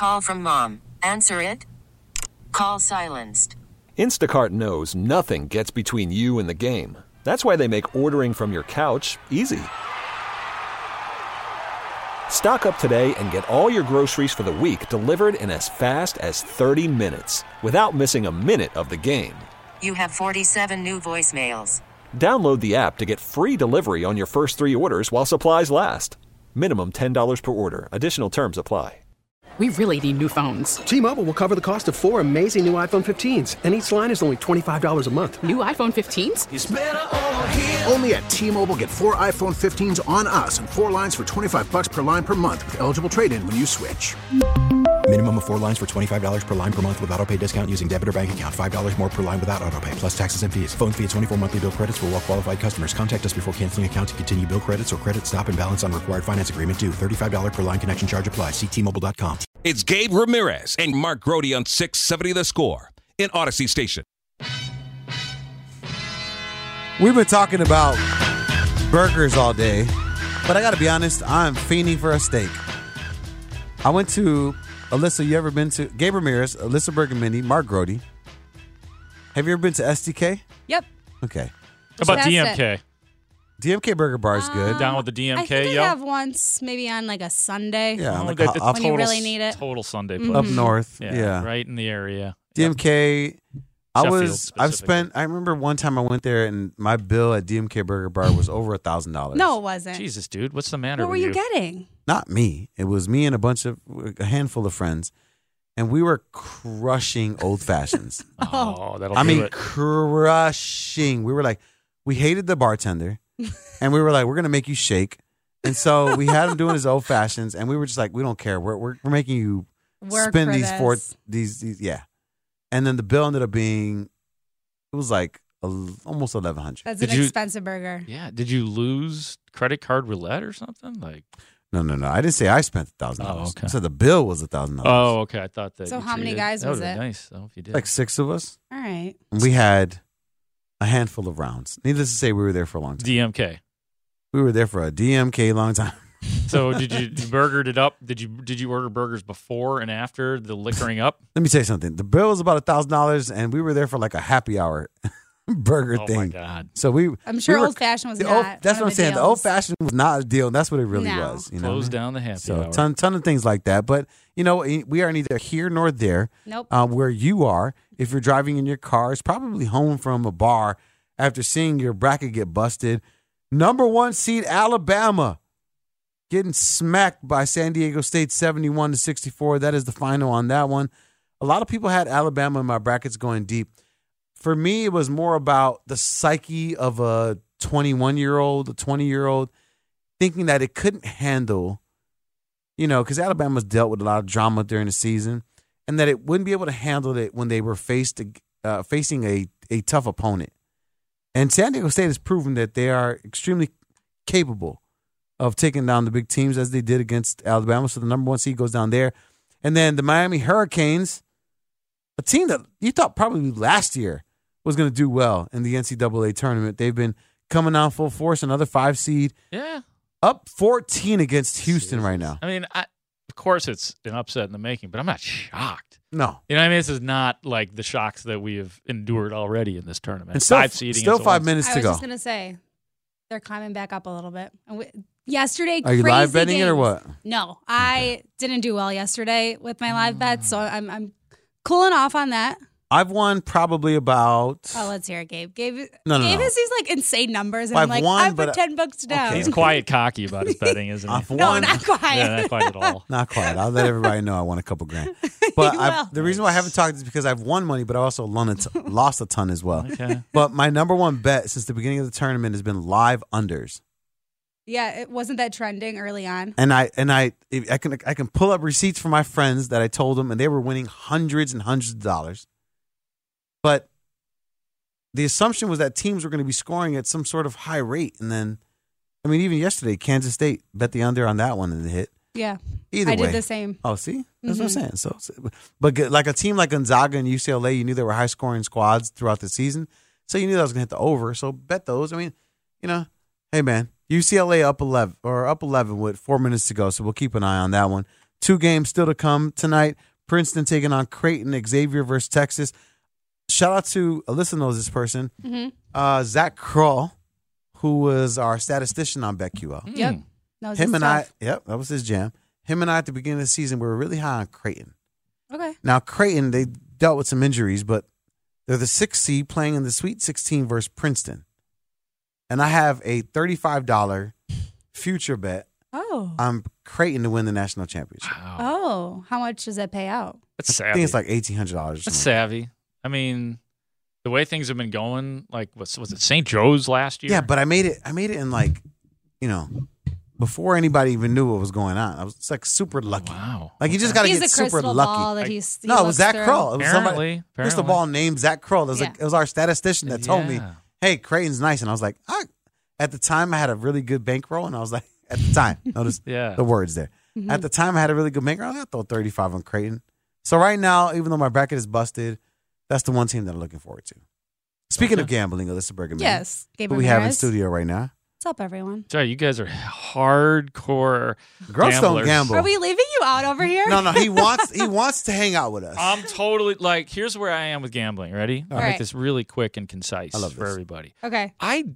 Call from mom. Answer it. Call silenced. Instacart knows nothing gets between you and the game. That's why they make ordering from your couch easy. Stock up today and get all your groceries for the week delivered in as fast as 30 minutes without missing a minute of the game. You have 47 new voicemails. Download the app to get free delivery on your first 3 orders while supplies last. Minimum $10 per order. Additional terms apply. We really need new phones. T-Mobile will cover the cost of 4 amazing new iPhone 15s, and each line is only $25 a month. New iPhone 15s? It's better over here. Only at T-Mobile, get 4 iPhone 15s on us and 4 lines for $25 per line per month with eligible trade-in when you switch. Minimum of 4 lines for $25 per line per month with autopay discount using debit or bank account. $5 more per line without autopay, plus taxes and fees. Phone fee at 24 monthly bill credits for well-qualified customers. Contact us before canceling account to continue bill credits or credit stop and balance on required finance agreement due. $35 per line connection charge applies. See T-Mobile.com. It's Gabe Ramirez and Mark Grody on 670 The Score in Odyssey Station. We've been talking about burgers all day, but I got to be honest, I'm fiending for a steak. I went to, Alyssa, you ever been to, Gabe Ramirez, Alyssa Bergamini, Mark Grody. Have you ever been to STK? Yep. Okay. How about DMK? DMK Burger Bar is good. Down with the DMK, I think I have once, maybe on like a Sunday. Yeah, Oh, like that- up, when you really need it. Total Sunday place. up north. Yeah. Right in the area. DMK. Sheffield I remember one time I went there and my bill at DMK Burger Bar was over $1,000. No, it wasn't. Jesus, dude. What's the matter What were with you getting? Not me. It was me and a handful of friends. And we were crushing old fashions. Oh, that'll I do mean, it. crushing. We were like, we hated the bartender. And we were like, we're going to make you shake. And so we had him doing his old fashions. And we were just like, we don't care. We're making you Work spend for these this. yeah. And then the bill ended up being, it was like almost $1,100. That's Did an you- expensive burger. Yeah. Did you lose credit card roulette or something? Like, No. I didn't say I spent $1,000. Oh, okay. I said the bill was $1,000. oh, okay. I thought that. So you how many treated- guys that was would've been it? Nice, though, if you did. Like 6 of us. All right. And we had a handful of rounds. Needless to say, we were there for a long time. DMK. We were there for a DMK long time. So did you burgered it up? Did you order burgers before and after the liquoring up? Let me tell you something. The bill was about $1,000, and we were there for like a happy hour burger Oh thing. my God. So I'm sure we were- old fashioned was the not. old- that's one what I'm of the saying. The deals. old fashioned was not a deal, and that's what it really No. was. You know, Close down the happy so hour. ton of things like that. But you know, we are neither here nor there. Nope. Where you are, if you're driving in your car, it's probably home from a bar after seeing your bracket get busted. Number 1 seed Alabama getting smacked by San Diego State 71-64. That is the final on that one. A lot of people had Alabama in my brackets going deep. For me, it was more about the psyche of a 21-year-old, a 20-year-old, thinking that it couldn't handle, because Alabama's dealt with a lot of drama during the season, and that it wouldn't be able to handle it when they were facing a tough opponent. And San Diego State has proven that they are extremely capable of taking down the big teams as they did against Alabama. So the number 1 seed goes down there. And then the Miami Hurricanes, a team that you thought probably last year was going to do well in the NCAA tournament. They've been coming on full force, another 5 seed. Yeah. Up 14 against Houston right now. I mean, of course it's an upset in the making, but I'm not shocked. No. You know what I mean? This is not like the shocks that we have endured already in this tournament. And still, 5 seeding. still is 5 the minutes I to was go. just gonna say they're climbing back up a little bit. And yesterday, Are you crazy live betting it or games. what? No, I didn't do well yesterday with my live bets, so I'm cooling off on that. I've won probably about. Oh, let's hear it, Gabe. Gabe No. has these like insane numbers, and Well, I'm like, I've won, I put but- $10 down. Okay. He's quiet, cocky about his betting, isn't he? I've No, won. not quiet. Yeah, not quite at all. Not quite. I'll let everybody know I won a couple grand. But You will. the reason why I haven't talked is because I've won money, but I also lost a ton as well. Okay. But my number 1 bet since the beginning of the tournament has been live unders. Yeah, it wasn't that trending early on. And I can pull up receipts from my friends that I told them, and they were winning hundreds and hundreds of dollars. But the assumption was that teams were going to be scoring at some sort of high rate. And then, I mean, even yesterday, Kansas State bet the under on that one and it hit. Yeah, Either I way. did the same. Oh, see? That's what I'm saying. So, but like a team like Gonzaga and UCLA, you knew they were high-scoring squads throughout the season. So you knew that was going to hit the over. So bet those. I mean, hey, man, UCLA up 11 with 4 minutes to go. So we'll keep an eye on that one. 2 games still to come tonight. Princeton taking on Creighton, Xavier versus Texas. Shout out to, Alyssa knows this person, Zach Kroll, who was our statistician on BetQL. Yep. Knows Him his and stuff. that was his jam. Him and I at the beginning of the season, we were really high on Creighton. Okay. Now, Creighton, they dealt with some injuries, but they're the 6th seed playing in the Sweet 16 versus Princeton. And I have a $35 future bet on Creighton to win the national championship. Wow. Oh, how much does that pay out? That's I savvy. think it's like $1,800. That's savvy. I mean, the way things have been going, like was it St. Joe's last year? Yeah, but I made it in like, before anybody even knew what was going on. I was like super lucky. Wow. Like you just got to He's get a super crystal lucky. ball that he No, it was looks Zach through. Kroll. It was somebody, Apparently. crystal ball named Zach Kroll. It was Yeah. it was our statistician that told me, Yeah. hey, Creighton's nice. And I was like, at the time I had a really good bankroll. And I was like, at the time, notice Yeah. the words there. At the time I had a really good bankroll. I throw 35 on Creighton. So right now, even though my bracket is busted, that's the one team that I'm looking forward to. Speaking of gambling, Alyssa Bergman. Yes. Who Gabe we have in Ramirez. studio right now. What's up, everyone? Sorry, you guys are hardcore Girls don't gamblers. gamble. Are we leaving you out over here? No, he wants to hang out with us. I'm totally like, here's where I am with gambling. Ready? I'll right. make this really quick and concise I love for this. everybody. Okay.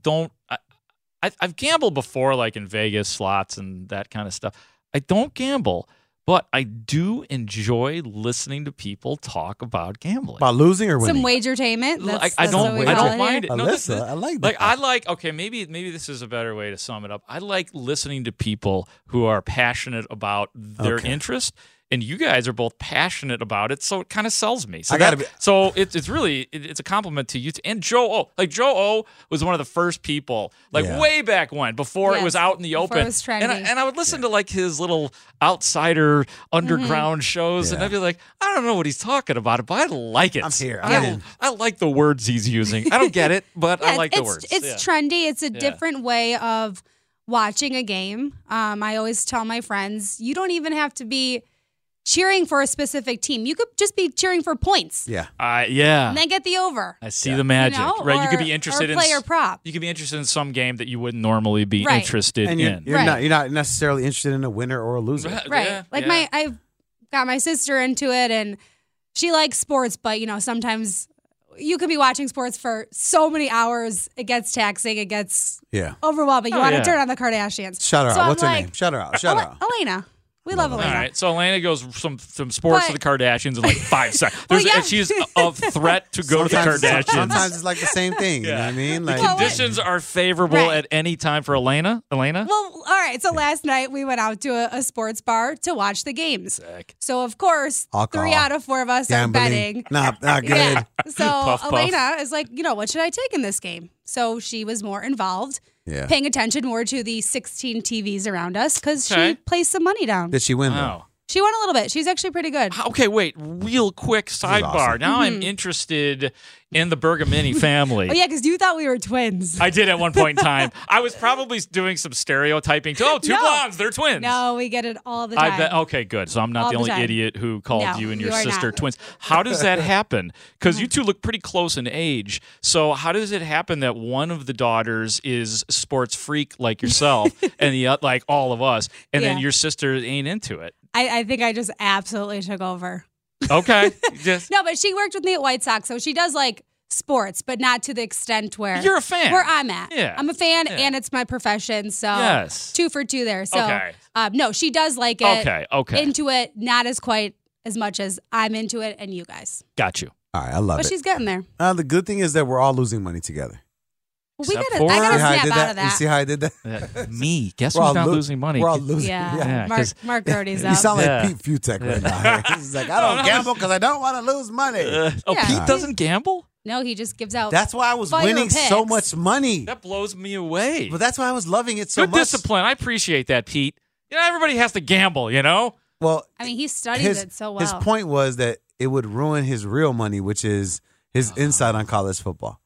I've gambled before, like in Vegas, slots, and that kind of stuff. I don't gamble, but I do enjoy listening to people talk about gambling. About losing or winning? Some wagertainment. That's, I that's what we call don't it mind here. it. Alyssa, I like that. Like I like. Okay, maybe this is a better way to sum it up. I like listening to people who are passionate about their interest, and you guys are both passionate about it, so it kind of sells me. So I gotta be. So it's really it's a compliment to you and Joe O. Like Joe O was one of the first people, like Yeah. way back when, before it Yes, was out in the before open. it was trendy. And I would listen to like his little outsider underground shows, and Yeah. I'd be like, I don't know what he's talking about, but I like it. I'm here. I'm in. I like the words he's using. I don't get it, but I Yeah, like the it's, words. It's Yeah. trendy. It's a different way of watching a game. I always tell my friends, you don't even have to be cheering for a specific team. You could just be cheering for points Yeah. Yeah. and then get the over. I see the magic. You know, right. You could or- be interested or in player prop. You could be interested in some game that you wouldn't normally be Right. interested And in. you're not necessarily interested in a winner or a loser. Right. Yeah, like yeah. I've got my sister into it and she likes sports, but sometimes you could be watching sports for so many hours. It gets taxing. It gets Yeah. overwhelming. You Oh, want to yeah. turn on the Kardashians. Shout her So out. I'm What's her like, name? Shout her out. Shout her out. Elena. We love All Elena. right, so Elena goes from sports to the But- Kardashians in like 5 seconds. Well, yeah. She's a threat to go to the Kardashians. Sometimes it's like the same thing. You know what I mean? Like, Conditions are favorable Right. at any time for Elena. Well, all right. So last night we went out to a sports bar to watch the games. Sick. So of course, Alcohol. 3 out of 4 of us gambling. are betting. Not good. Yeah. So Puff, puff. Elena is like, what should I take in this game? So she was more involved, Yeah. paying attention more to the 16 TVs around us because Okay. she placed some money down. Did she win though? Wow. She won a little bit. She's actually pretty good. Okay, wait. Real quick sidebar. awesome. Now I'm interested in the Bergamini family. Oh yeah, because you thought we were twins. I did at one point in time. I was probably doing some stereotyping. Oh, two No. blondes, they're twins. No, we get it all the time. I bet. Okay, good. So I'm not All the the only time. idiot who called No, you and your you are sister not. twins. How does that happen? Because you two look pretty close in age. So how does it happen that one of the daughters is a sports freak like yourself, and the like all of us, and then Yeah. your sister ain't into it? I think I just absolutely took over. Okay, just No, but she worked with me at White Sox, so she does like sports, but not to the extent where You're a fan. Where I'm at. Yeah. I'm a fan, Yeah. and it's my profession. So Yes. 2 for 2 there. So Okay. no, she does like it. Okay. Into it, not as quite as much as I'm into it, and you guys. Got you. All right, I love But it. she's getting there. The good thing is that we're all losing money together. Well, we Except gotta, for- I See gotta how I snap did out that? of You that. see how I did that? Me. Guess We're all who's not lo- losing money? We're all losing. Yeah, Yeah, Mark 'cause- Doherty's You out. sound like Yeah. Pete Futek right now. He's like, I don't gamble because I don't want to lose money. Yeah. Pete doesn't gamble? No, he just gives out. That's why I was Fire winning so picks. much money. That blows me away. But that's why I was loving it so Good much. discipline. I appreciate that, Pete. Everybody has to gamble, Well, I mean, he studies it so well. his point was that it would ruin his real money, which is his insight on college football.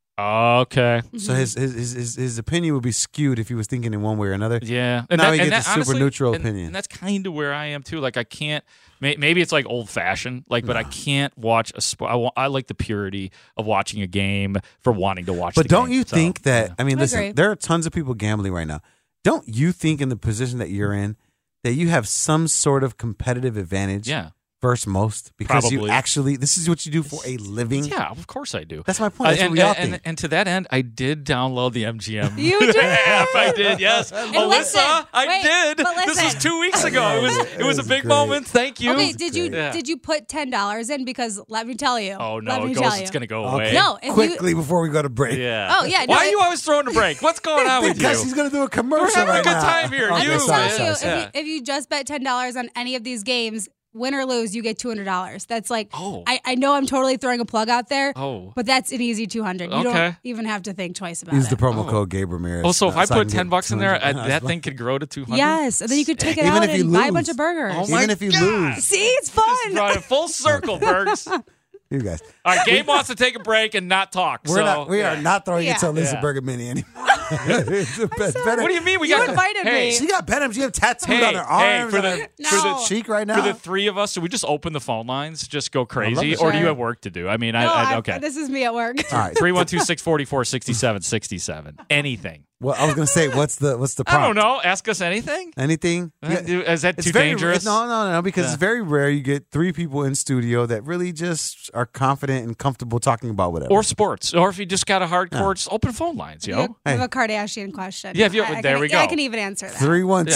Okay. So his opinion would be skewed if he was thinking in one way or another. Yeah. Now he gets a super honestly, neutral and- opinion. And that's kind of where I am too. Like I can't. Maybe it's like old fashioned. But I can't watch a sport. I like the purity of watching a game for wanting to watch. But the don't game. you So, think that? yeah. I mean, I listen, agree. there are tons of people gambling right now. Don't you think in the position that you're in that you have some sort of competitive advantage versus most because you Probably. actually, this is what you do for a living? Yeah, of course I do. That's my point. That's what we all think. And to that end, I did download the MGM You did? app. I did, yes. And Alyssa, listen, I wait, did. but This was listen. 2 weeks ago. It was a big moment. Thank you. Okay, did you Yeah. did you put $10 in? Because let me tell you. Oh, let no, me it tell goes, you. it's going to go Okay. away. No, if Quickly before we go to break. Yeah. Oh, yeah, no, Why are it- you always throwing a break? What's going on with you? Because he's going to do a commercial We're having right a good now. time here. Okay, You- I'm sorry, telling you, sorry. if you just bet $10 on any of these games, win or lose, you get $200. That's like, I know I'm totally throwing a plug out there, but that's an easy $200. You don't Okay. even have to think twice about Use it. the promo code Gabe Ramirez. Oh, so if I can put get $10 in there, $200. that thing could grow to 200. Yes, and then you could take it Even out if you and buy a lose. bunch of burgers. Oh my Even if you lose. See, it's fun. Right, full circle, Bergs. You guys. All right, Gabe wants to take a break and not talk. We are not throwing it to Alyssa Burger Mini anymore. What do you mean? We You got invited me. She got Benhams. You have tattoos Hey, on her arms. for on the- her for the- cheek right now. For the three of us, do we just open the phone lines, just go crazy, it. or do you Sure. have work to do? I mean, No, okay. This is me at work. All right. 312-644-6767. Anything. Well, I was gonna say, what's the prompt? I don't know. Ask us anything. Anything? Is that It's too very, dangerous? No, because Yeah. it's very rare you get three people in studio that really just are confident and comfortable talking about whatever. Or sports, or if you just got a hardcore, just open phone lines, yo. I have a Kardashian question. Yeah, if you- I there can, we go. I can even answer that.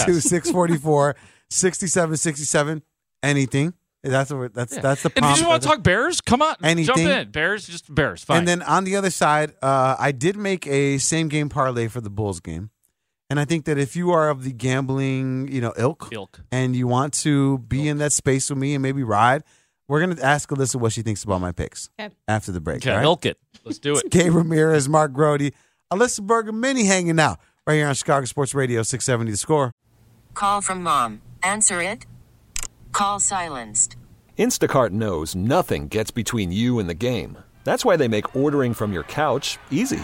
312-644-6767. Anything. That's the If you prompt. just want to talk Bears, come on, Anything. jump in. Bears, just Bears. Fine. And then on the other side, I did make a same game parlay for the Bulls game. And I think that if you are of the gambling, ilk, and you want to be in that space with me and maybe ride, we're going to ask Alyssa what she thinks about my picks after the break. Okay, all right? milk it. Let's do it. It's Gabe Ramirez, Mark Grody, Alyssa Burger Mini hanging out right here on Chicago Sports Radio 670 The Score. Call from mom. Answer it. Call silenced. Instacart knows nothing gets between you and the game. That's why they make ordering from your couch easy.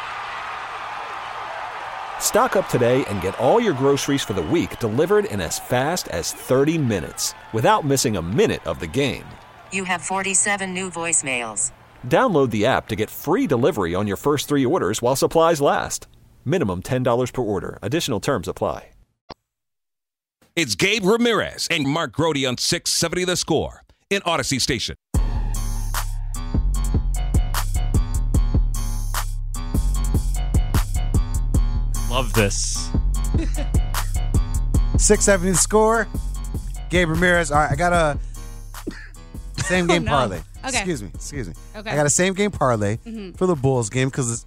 Stock up today and get all your groceries for the week delivered in as fast as 30 minutes without missing a minute of the game. You have 47 new voicemails. Download the app to get free delivery on your first 3 orders while supplies last. Minimum $10 per order. Additional terms apply. It's Gabe Ramirez and Mark Grody on 670 The Score in Odyssey Station. Love this. 670 The Score. Gabe Ramirez. All right, I got a same game no. parlay. Okay. Excuse me. Okay. I got a same game parlay for the Bulls game because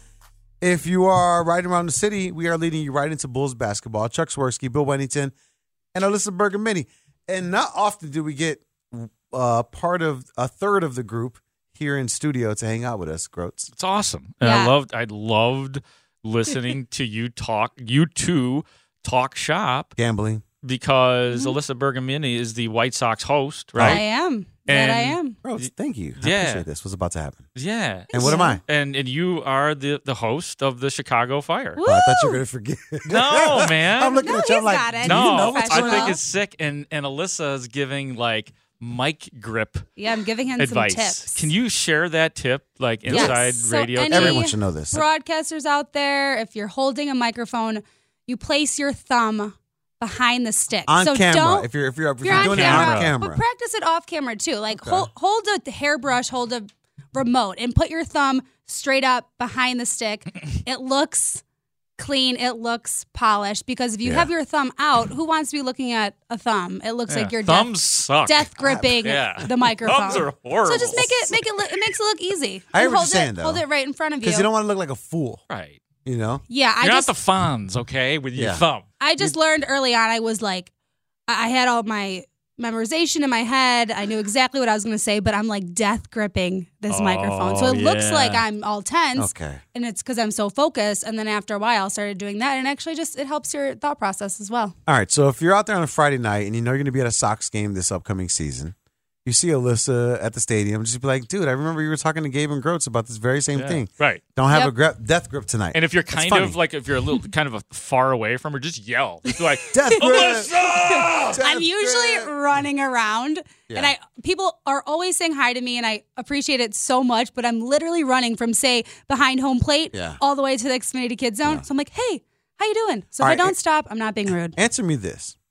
if you are riding around the city, we are leading you right into Bulls basketball. Chuck Swirsky, Bill Wennington, and Alyssa Burger Mini. And not often do we get part of a third of the group here in studio to hang out with us, Groats. It's awesome. And Yeah. I loved listening to you two talk shop Gambling. because Alyssa Bergamini is the White Sox host, right? I am. And- That I am. Groats, thank you. I Yeah. appreciate this. What's about to happen? Yeah. And what am I? And you are the host of the Chicago Fire. Oh, I thought you were going to forget. No, man. I'm looking No, at you. I'm he's like, got it. do No, you know what's I going think on? it's sick. And Alyssa is giving like mic grip Yeah, I'm giving him advice. some tips. Can you share that tip like Yes. inside So radio? any Everyone should know this. Broadcasters out there, if you're holding a microphone, you place your thumb behind the stick. On so camera. Don't, If you're you're doing on it camera, on camera. but practice it off camera too. Like hold a hairbrush, hold a remote, and put your thumb straight up behind the stick. It looks clean. It looks polished because if you have your thumb out, who wants to be looking at a thumb? It looks like you're thumbs suck. death gripping Yeah. the microphone. Thumbs are horrible. So just it makes it look easy. I hear You what you're hold saying, it, though. hold it right in front of you. Because you don't want to look like a fool, Right. you know? Yeah, You're I not the Fonz, okay, with your Yeah. thumb. I just learned early on. I was like, I had all my memorization in my head. I knew exactly what I was going to say, but I'm like death gripping this microphone. So it looks yeah. like I'm all tense. Okay. And it's because I'm so focused. And then after a while, I started doing that. And actually it helps your thought process as well. All right, so if you're out there on a Friday night and you know you're going to be at a Sox game this upcoming season, you see Alyssa at the stadium, just be like, dude, I remember you were talking to Gabe and Groats about this very same thing. Right. Don't have Yep. a death grip tonight. And if you're It's kind funny. of like, if you're a little kind of a far away from her, just yell. Just be like, Death grip! Alyssa! Death I'm usually grip! running around and people are always saying hi to me and I appreciate it so much, but I'm literally running from say behind home plate all the way to the Xfinity Kids Zone. So I'm like, hey, how you doing? So All if I right, don't stop, I'm not being rude. Answer me this.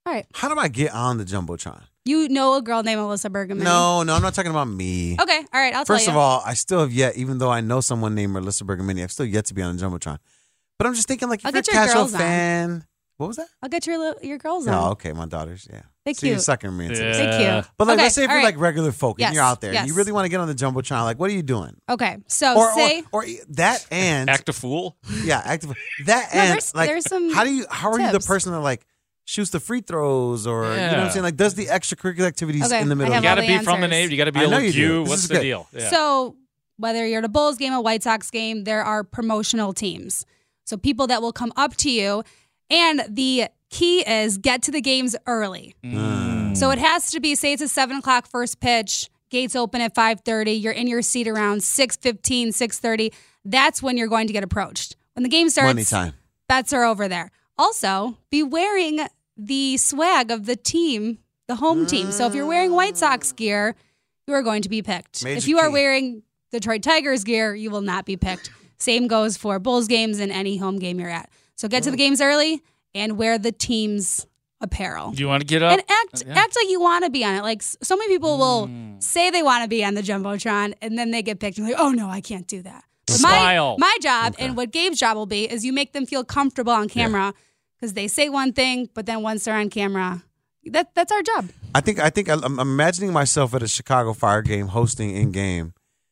All right. How do I get on the Jumbotron? You know a girl named Alyssa Bergman. No, I'm not talking about me. Okay. All right. I'll tell you. First of all, I still have yet, even though I know someone named Alyssa Bergamini, I've still yet to be on the Jumbotron. But I'm just thinking, like, if I'll you're a get your casual girls on. fan. What was that? I'll get your girls on. Oh, okay. My daughters, yeah. They So you're cute. sucking me into this. They cute. But, like, Okay, let's say if all you're, right. like, regular folk Yes, and you're out there and yes. you really want to get on the Jumbotron, like, what are you doing? Okay. So say. Or that and. Act a fool. Yeah, active. That No, and, there's- like, there's some how are you the tips. person that, like, shoots the free throws or, you know what I'm Yeah. saying? Like, does the extracurricular activities Okay, in the I middle have You of got to all the be from the answers. name. You got to be I a know little you do. Q. This What's is the good. deal? Yeah. So whether you're at a Bulls game, a White Sox game, there are promotional teams. So people that will come up to you, and the key is get to the games early. So it has to be, say it's a 7 o'clock first pitch, gates open at 5:30, you're in your seat around 6:15, 6:30. That's when you're going to get approached. When the game starts, money time. bets are over there. Also, be wearing the swag of the team, the home team. So if you're wearing White Sox gear, you are going to be picked. Major if you are key. wearing Detroit Tigers gear, you will not be picked. Same goes for Bulls games and any home game you're at. So get to the games early and wear the team's apparel. Do you want to get up? And act like you want to be on it. Like so many people will say they want to be on the Jumbotron and then they get picked and they're like, oh no, I can't do that. But Smile. My job and what Gabe's job will be is you make them feel comfortable on camera because they say one thing, but then once they're on camera, that's our job. I think I'm imagining myself at a Chicago Fire game hosting in game,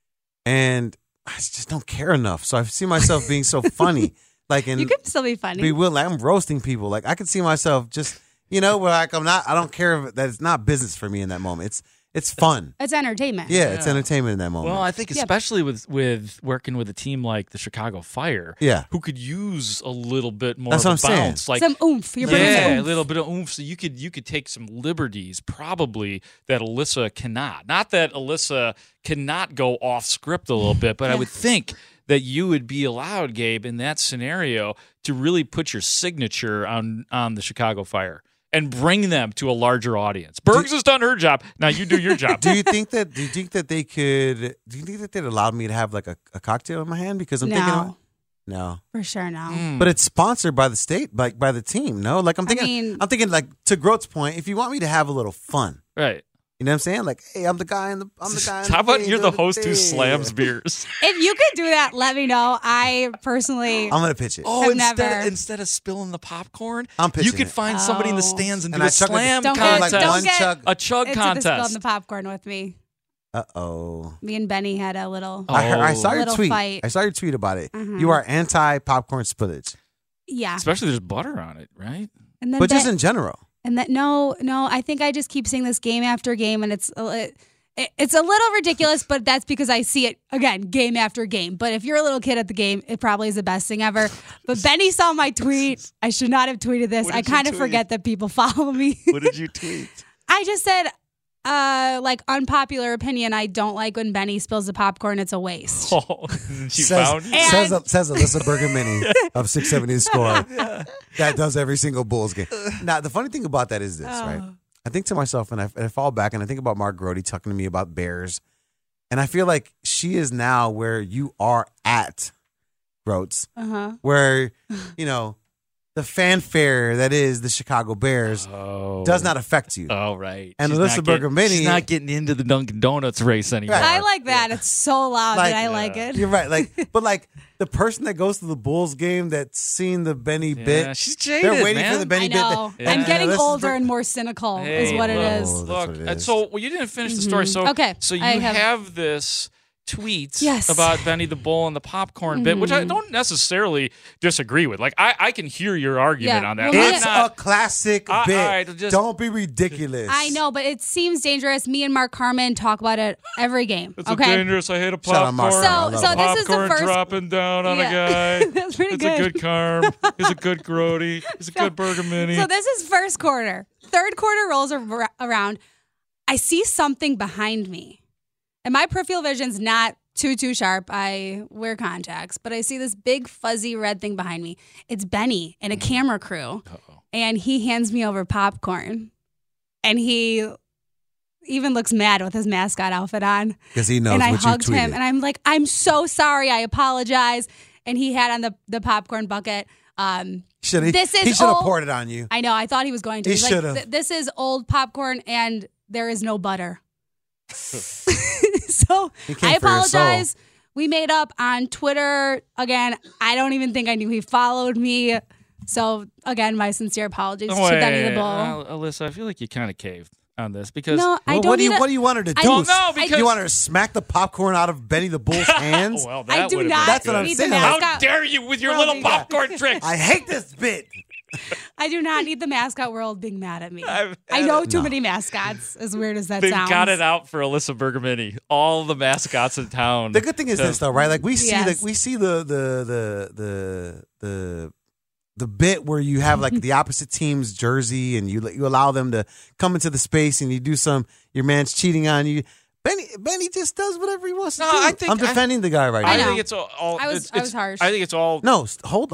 and I just don't care enough. So I see myself being so funny, like in You can still be funny. be willing. Like, I'm roasting people. Like I could see myself just where like I don't care that it's not business for me in that moment. It's fun. It's entertainment. Yeah, it's entertainment in that moment. Well, I think especially with working with a team like the Chicago Fire, Yeah. who could use a little bit more That's of a what I'm saying. bounce, like Some oomph. You're bringing some yeah, a oomph. little bit of oomph. So you could take some liberties, probably that Alyssa cannot. Not that Alyssa cannot go off script a little bit, but I would think that you would be allowed, Gabe, in that scenario, to really put your signature on the Chicago Fire and bring them to a larger audience. Bergs has done her job. Now you do your job. Do you think that they could? Do you think that they'd allow me to have like a cocktail in my hand? Because I'm thinking, No. no. For sure, no. But it's sponsored by the state, like by the team. No, like I'm thinking like to Grote's point. If you want me to have a little fun, Right. you know what I'm saying? Like, hey, I'm the guy in the. How about you're the thing. host who slams beers? If you could do that, let me know. I personally. I'm gonna pitch it. Oh, I've never- instead of spilling the popcorn, I'm you pitching could it. find somebody in the Oh. stands and And do I a chuck it- slam Don't Kinda get, like contest. one don't get chug- A chug into the spill contest. in the popcorn with me. Oh. Me and Benny had a little. I saw your Little tweet. fight. I saw your tweet about it. Mhm. You are anti popcorn spillage, Yeah. Especially there's butter on it, right? And then but just Ben- in general. And that no, I think I just keep seeing this game after game, and it's a little ridiculous, but that's because I see it again game after game. But if you're a little kid at the game, it probably is the best thing ever. But Benny saw my tweet. I should not have tweeted this. What I did you kind of tweet? forget that people follow me. What did you tweet? I just said, like unpopular opinion. I don't like when Benny spills the popcorn. It's a waste. Oh, she found you? says Alyssa Bergamini of 670 Score that does every single Bulls game. Now, the funny thing about that is this, right? I think to myself, and I fall back, and I think about Mark Grody talking to me about Bears, and I feel like she is now where you are at, Groats, where, the fanfare that is the Chicago Bears does not affect you. Oh, right. And She's Alyssa not getting- Bergamini- She's not getting into the Dunkin' Donuts race anymore. I like that. It's so loud that I like it. You're right. But the person that goes to the Bulls game that's seen the Benny bit, she's jaded, they're waiting man. for the Benny I know. bit. I'm getting Alyssa older Ber- and more cynical, Hey, is what it is. Oh, that's Look, what it and is. so you didn't finish the story. So Okay, so you I have- have this tweet Yes. about Benny the Bull and the popcorn bit, which I don't necessarily disagree with. Like I can hear your argument Yeah. on that. Well, I'm It's not- a classic all bit. right, just- Don't be ridiculous. I know, but it seems dangerous. Me and Mark Harmon talk about it every game. It's okay. dangerous. I hate a Shout out popcorn. Mark. So- I love so it. this is the popcorn first- dropping down on Yeah. a guy. That's pretty it's good. a good Carm. He's a good Grody. He's a good Bergamini. So this is first quarter. Third quarter rolls around. I see something behind me. And my peripheral vision's not too sharp. I wear contacts, but I see this big fuzzy red thing behind me. It's Benny and a camera crew. And he hands me over popcorn. And he even looks mad with his mascot outfit on. Because he knows And I what you hugged him tweeted. and I'm like, I'm so sorry. I apologize. And he had on the popcorn bucket. He should have poured it on you. I know. I thought he was going to. He He's should like, have. This is old popcorn, and there is no butter. So He came I for your apologize. soul. We made up on Twitter. Again, I don't even think I knew he followed me. So, again, my sincere apologies to Benny the Bull. Alyssa, I feel like you kind of caved on this because No, I Well, don't what do need you want her to do? I don't know, because- you want her to smack the popcorn out of Benny the Bull's hands? well, I that do would've not been That's what good. I'm need saying. the How mascot. dare you with your Well, little yeah. popcorn tricks? I hate this bit. I do not need the mascot world being mad at me. I've I had know it. too many mascots, as weird as that They've sounds. got it out for Alyssa Bergamini. All the mascots in town. The good thing is this, though, right? Like we see Yes. the bit where you have like the opposite team's jersey and you allow them to come into the space and you do your man's cheating on you. Benny just does whatever he wants to do. I think I'm defending the guy right I now. know. think it's all. I was harsh. I think it's all. No,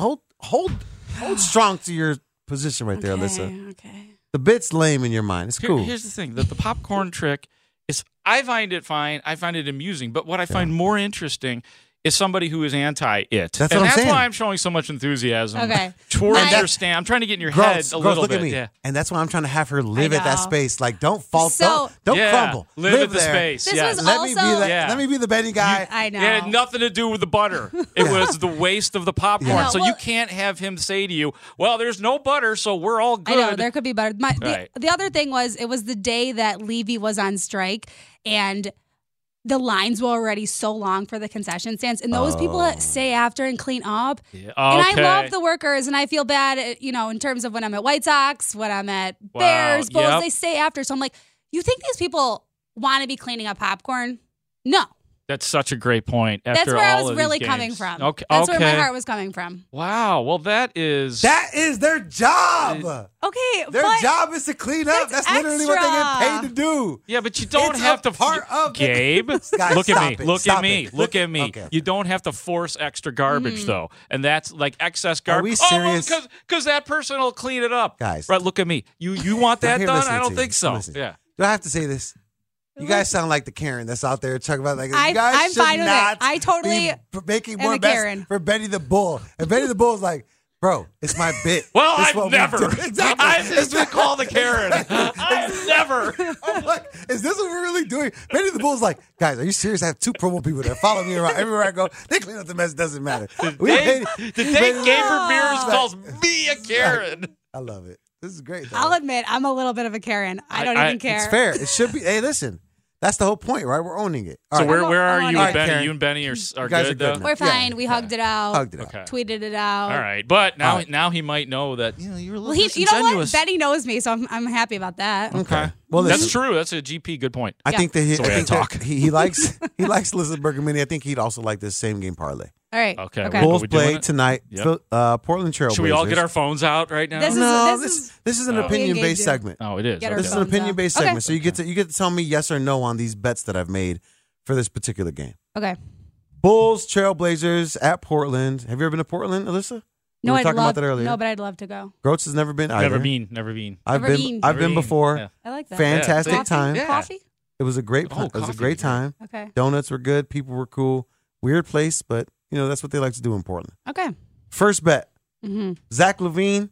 hold strong to your position right there, Okay, Alyssa. okay. The bit's lame in your mind. It's cool. Here's the thing: that the popcorn trick is. I find it fine. I find it amusing. But what I find more interesting is somebody who is anti it. That's what I'm that's saying. why I'm showing so much enthusiasm. Okay. Towards My- your stand. I'm trying to get in your head Gross, a little look bit. at me. Yeah. And that's why I'm trying to have her live I at that know. space. Like, don't fall, So- don't Yeah, crumble. live at the there. space. This yes. was Let me be also- the Yeah. let me be the Benny guy. I know. It had nothing to do with the butter. It was the waste of the popcorn. Yeah. So Well- you can't have him say to you, "Well, there's no butter, so we're all good." I know there could be better. Right. The other thing was it was the day that Levy was on strike, and the lines were already so long for the concession stands, and those people that stay after and clean up. Yeah, And I okay. love the workers, and I feel bad, in terms of when I'm at White Sox, when I'm at Wow, Bears, Bulls, yep. they stay after. So I'm like, you think these people want to be cleaning up popcorn? No. That's such a great point. That's After where I all was of really these coming games. from. Okay. That's where my okay. heart was coming from. Wow. Well, that is. That is their job. Okay, Their but job is to clean up. That's That's literally what they get extra. paid to do. Yeah, but you don't It's have a to. part of the- Gabe, Guys, look stop at me. it. Look Stop at me. it. Look at me. Okay. You don't have to force extra garbage, though, and that's like excess Are garbage. we serious? Oh, because that person will clean it up, Guys. Right? Look at me. You want that Here, done? listen I to don't you. think so. Listen. Yeah. Do I have to say this? You guys sound like the Karen that's out there talking about like you I'm guys should fine with it. not I totally be making am more a bets Karen. for Benny the Bull. And Benny the Bull's like, bro, it's my bit. Well, It's I've what we never. do." Exactly. I just been called the Karen. I've never. I'm like, is this what we're really doing? Benny the Bull's like, guys, are you serious? I have 2 promo people that follow me around everywhere I go. They clean up the mess. Doesn't matter. The day Gabe Ramirez calls me a Karen. I love it. This is great. Though. I'll admit I'm a little bit of a Karen. I don't even care. It's fair. It should be. Hey, listen. That's the whole point, right? We're owning it. All So right. where are I'm you on and it. Benny? Karen. You and Benny are guys are good, though? good now. We're fine. Yeah, we hugged it out. Hugged it out. Okay. Tweeted it out. All right, but now All right. now he might know that you're a little Well, you know what? disingenuous. Betty knows me, so I'm happy about that. Okay, Well, listen. that's true. That's a GP. Good point. I think that he, That's the way I I think talk. that he likes Elizabeth Bergamini. I think he'd also like this same game parlay. All right. Okay, Okay. Are Bulls we doing play it? tonight. Yep. Portland Trail Should we all Blazers. get our phones out right now? This is- No, this this is an Oh. opinion-based Engaging. segment. Oh, it is. Get our This is phones an opinion-based out. segment. Okay. So you get to tell me yes or no on these bets that I've made for this particular game. Okay. Bulls, Trailblazers at Portland. Have you ever been to Portland, Alyssa? No, we were I'd talking love, about that earlier. No, but I'd love to go. Groats has never been either. Never been. I've Never been. been. I've been Never been. before. Yeah. I like that. Fantastic Yeah. time. Yeah. Coffee? It was a great. Oh, it was a coffee, great yeah. time. Okay. Donuts were good. People were cool. Weird place, but that's what they like to do in Portland. Okay. First bet: Mm-hmm. Zach LaVine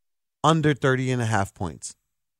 under 30.5 points.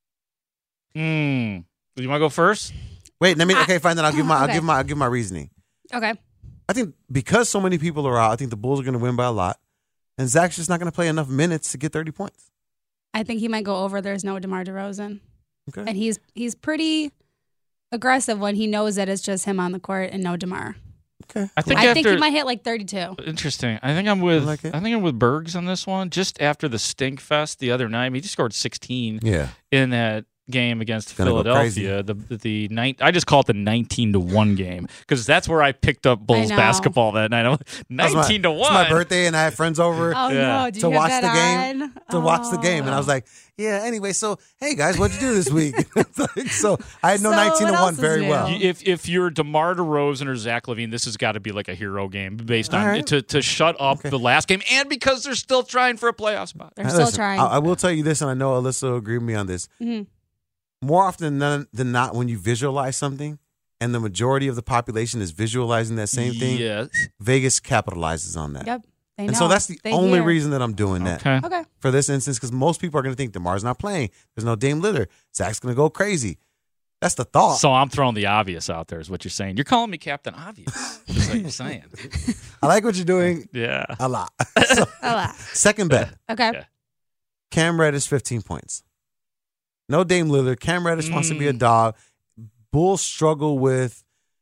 Do you want to go first? Wait, let me. Okay, fine. Then I'll give my. Okay. I'll give my reasoning. Okay. I think because so many people are out, I think the Bulls are going to win by a lot, and Zach's just not going to play enough minutes to get 30 points. I think he might go over. There's no DeMar DeRozan. Okay. And he's pretty aggressive when he knows that it's just him on the court and no DeMar. Okay. I think I after. think he might hit like 32. Interesting. I think I'm with. I like it. I think I'm with Bergs on this one. Just after the stink fest the other night, he just scored 16 Yeah. in that game against Gonna go Philadelphia. The I just call it the 19-1 game because that's where I picked up Bulls know. basketball that night. I'm like, 19-1. It's my birthday, and I had friends over Oh Yeah. no! Did to you have watch that the game. on? To watch the game, and I was like, "Yeah." Anyway, so hey guys, what'd you do this week? So I had no So 19 to what 1 else is very new? well. If you're DeMar DeRozan or Zach LaVine, this has got to be like a hero game based on All right. to shut up the last game, and because they're still trying for a playoff spot. They're Now, still listen, trying. I will tell you this, and I know Alyssa will agree with me on this. Mhm. More often than not, when you visualize something, and the majority of the population is visualizing that same thing, Yes. Vegas capitalizes on that. Yep. They And know. so that's the They only hear. reason that I'm doing that Okay. for this instance, because most people are going to think DeMar's not playing. There's no Dame Lillard. Zach's going to go crazy. That's the thought. So I'm throwing the obvious out there is what you're saying. You're calling me Captain Obvious. That's what you're saying. I like what you're doing Yeah. a lot. So, A lot. second bet. Okay. Okay. Cam Reddish, 15 points. No Dame Lillard. Cam Reddish wants to be a dog. Bulls struggle with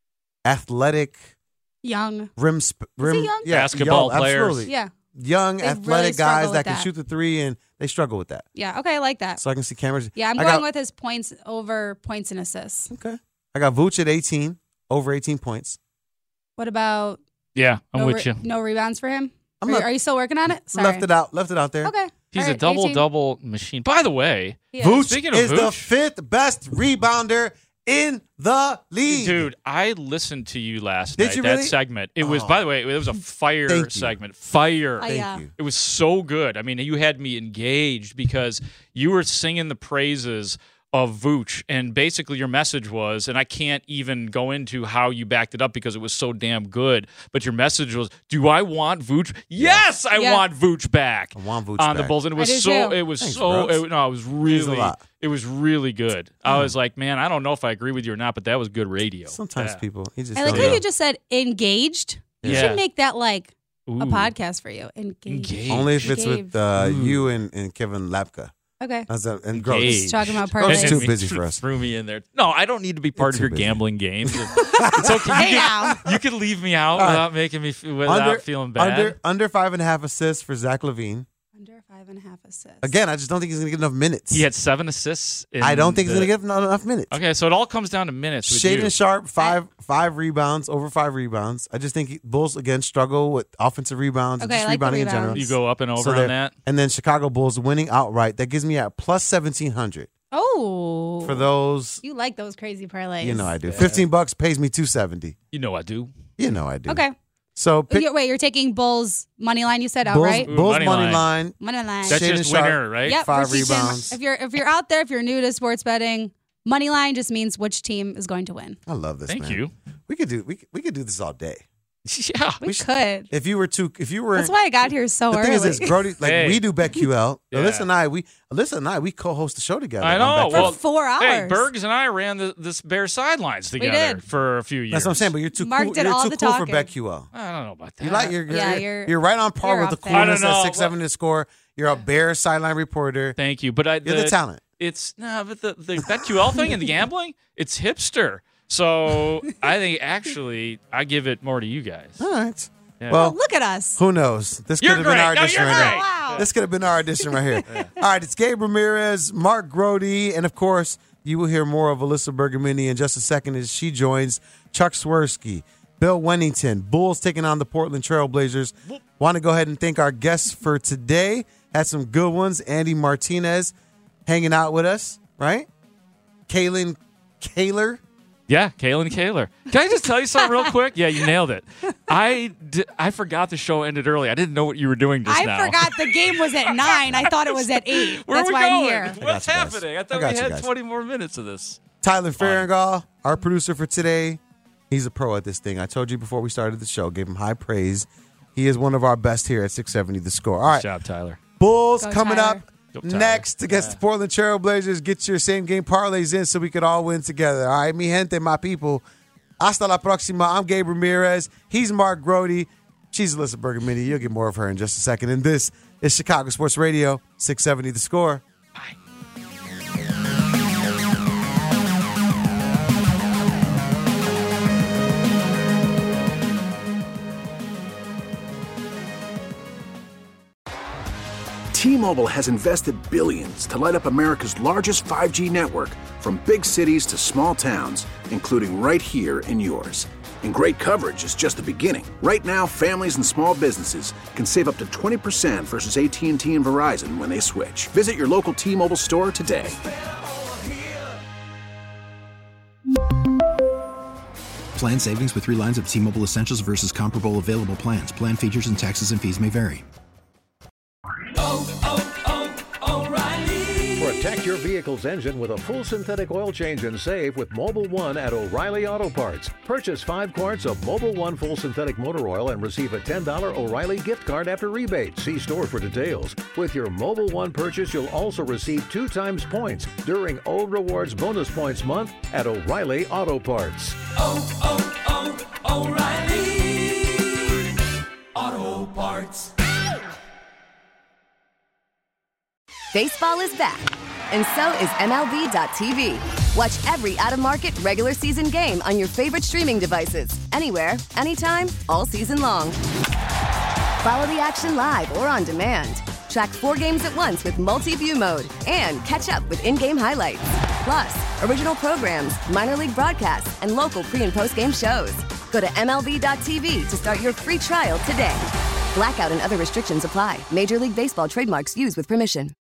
athletic Young. rim. he young? Basketball players. Absolutely. Yeah. Young, They really athletic struggle guys with that can that. shoot the three, and they struggle with that. Yeah. Okay. I like that. So I can see Cam Reddish. Yeah, I'm I going got- with his points over points and assists. Okay. I got Vooch at 18, over 18 points. What about Yeah, I'm no with you. no rebounds for him? I'm Are, not- are you still working on it? Sorry. Left it out there. Okay. He's All a right, 18. double-double machine. By the way, He is. Vooch Speaking of is the Vooch- fifth best rebounder in the league. dude, I listened to you last Did night. you That really? segment. It was, Oh. by the way, it was a fire Thank you. segment. Fire. Oh, Thank yeah. you. It was so good. I mean, you had me engaged because you were singing the praises of Vooch, and basically your message was, and I can't even go into how you backed it up because it was so damn good, but your message was, do I want Vooch? Yes, I Yeah. want Vooch back. I want Vooch on the back. Bulls, and it I was do so, too. it was Thanks, so, Brooks. it, no, it was Means a really, lot. it was really good. I was like, man, I don't know if I agree with you or not, but that was good radio. Sometimes Yeah. people, he just I like don't how know. you just said engaged. You Yeah. should make that like Ooh. a podcast for you. Engaged. Engaged. Only if it's with Engaged. you and Kevin Lapka. Okay. And Gross. Engaged. Talking about Gross is parlays. too And busy for us. Threw me in there. No, I don't need to be part You're of your too busy. gambling games. It's okay. Hey, now. You can leave me out All right. without making me without feeling bad. Under 5.5 assists for Zach LaVine. Under 5.5 assists. Again, I just don't think he's going to get enough minutes. He had 7 assists. In I don't think he's the- going to get enough minutes. Okay, so it all comes down to minutes. With you. Shaden Sharp, five rebounds, over 5 rebounds. I just think Bulls, again, struggle with offensive rebounds and Okay, just I like the rebounding in general. rebounds. You go up and over So on they're- that. And then Chicago Bulls winning outright. That gives me at plus 1,700 Oh. for those. You like those crazy parlays. You know I do. $15 pays me $270. You know I do. You know I do. Okay. So pick Wait, you're taking Bulls money line, you said, Bulls, outright? Ooh, Bulls money money line. line. Money line. That's Shaden just Sharp. winner, right? Yep, 5 we're teaching- rebounds. If you're out there, if you're new to sports betting, money line just means which team is going to win. I love this. Thank man. you. We could do this all day. Yeah. We could. If you were, That's why I got here so the early. thing is this, Brody. Like Hey. we do BetQL. Yeah. Alyssa and I, we co-host the show together. I on know. BetQL. Well, 4 hours. Hey, Bergs and I ran this Bear sidelines together did. for a few years. That's what I'm saying. But you're too Mark cool. did You're all too the cool for talking. BetQL. I don't know about that. You like you're right on par you're with the up there. coolness I don't at know. 6'7" to score. You're a Bear sideline reporter. Thank you, but You're the talent. It's but the BetQL thing and the gambling, it's hipster. So I think actually I give it more to you guys. All right. Yeah. Well, Look at us. who knows? This could You're have been our great. No, audition you're right great. now. Wow. This could have been our audition right here. All right, it's Gabe Ramirez, Mark Grody, and of course, you will hear more of Alyssa Bergamini in just a second as she joins Chuck Swirsky, Bill Wennington, Bulls taking on the Portland Trail Blazers. Want to go ahead and thank our guests for today. Had some good ones. Andy Martinez hanging out with us, right? Kalen Kaler. Yeah, Kalen Kaler. Can I just tell you something real quick? Yeah, you nailed it. I forgot the show ended early. I didn't know what you were doing just now. I forgot the game was at 9. I thought it was at 8. Where That's are we why going? I'm here. What's I got you guys. happening? I I thought got we you had guys. 20 more minutes of this. Tyler Farringall, our producer for today. He's a pro at this thing. I told you before we started the show, gave him high praise. He is one of our best here at 670 The Score. All right, Good job, Tyler. Bulls Go, coming Tyler. up Go, Tyler. next against the Portland Trail Blazers. Get your same game parlays in so we could all win together. All right, mi gente, my people. Hasta la próxima. I'm Gabe Ramirez. He's Mark Grody. She's Alyssa Bergamini. You'll get more of her in just a second. And this is Chicago Sports Radio, 670 The Score. T-Mobile has invested billions to light up America's largest 5G network, from big cities to small towns, including right here in yours. And great coverage is just the beginning. Right now, families and small businesses can save up to 20% versus AT&T and Verizon when they switch. Visit your local T-Mobile store today. Plan savings with 3 lines of T-Mobile Essentials versus comparable available plans. Plan features and taxes and fees may vary. For a Protect your vehicle's engine with a full synthetic oil change and save with Mobil 1 at O'Reilly Auto Parts. Purchase 5 quarts of Mobil 1 full synthetic motor oil and receive a $10 O'Reilly gift card after rebate. See store for details. With your Mobil 1 purchase, you'll also receive 2 times points during O Rewards Bonus Points Month at O'Reilly Auto Parts. O'Reilly Auto Parts. Baseball is back, and so is MLB.tv. Watch every out-of-market regular season game on your favorite streaming devices, anywhere, anytime, all season long. Follow the action live or on demand. Track 4 games at once with multi-view mode and catch up with in-game highlights. Plus, original programs, minor league broadcasts, and local pre- and post-game shows. Go to MLB.tv to start your free trial today. Blackout and other restrictions apply. Major League Baseball trademarks used with permission.